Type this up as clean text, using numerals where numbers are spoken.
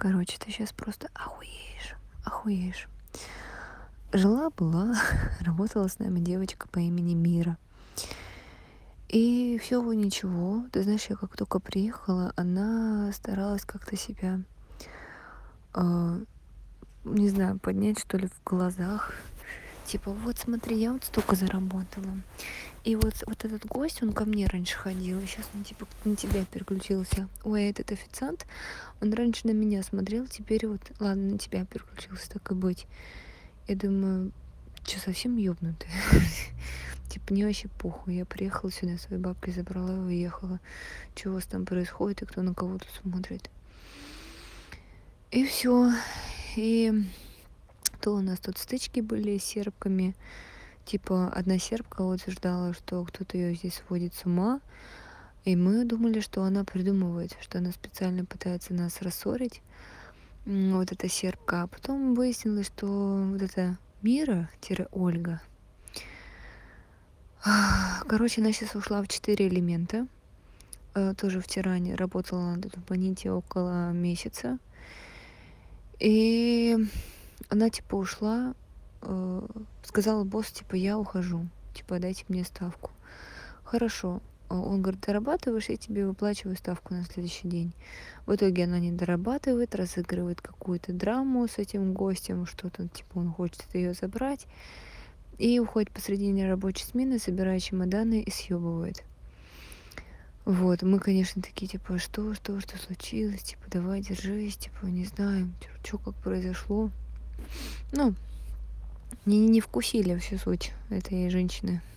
Короче, ты сейчас просто охуеешь, охуеешь. Жила-была, работала с нами девочка по имени Мира. И все ничего. Ты знаешь, я как только приехала, она старалась как-то себя, а, не знаю, поднять, что ли, в глазах. Типа, вот смотри, я вот столько заработала. И вот этот гость, он ко мне раньше ходил, и сейчас он типа на тебя переключился. Ой, а этот официант, он раньше на меня смотрел, теперь вот, ладно, на тебя переключился, так и быть. Я думаю, что совсем ёбнутый? Типа, мне вообще похуй. Я приехала сюда, свои бабки забрала и уехала. Что у вас там происходит и кто на кого тут смотрит? И все. И то у нас тут стычки были с сербками. Типа, одна сербка утверждала, что кто-то ее здесь сводит с ума. И мы думали, что она придумывает, что она специально пытается нас рассорить. Вот эта сербка. А потом выяснилось, что вот эта Мира-Ольга. Короче, она сейчас ушла в 4 элемента. Тоже в Тиране. Работала она тут в Боните около месяца. И она типа ушла, сказала боссу, типа, я ухожу. Типа, дайте мне ставку. Хорошо. Он говорит, дорабатываешь, я тебе выплачиваю ставку на следующий день. В итоге она не дорабатывает, разыгрывает какую-то драму с этим гостем, что-то, типа, он хочет ее забрать. И уходит посредине рабочей смены, собирает чемоданы и съебывает. Вот, мы, конечно, такие, типа, что случилось? Типа, давай, держись, типа, не знаю, что как произошло. Ну, не вкусили всю суть этой женщины.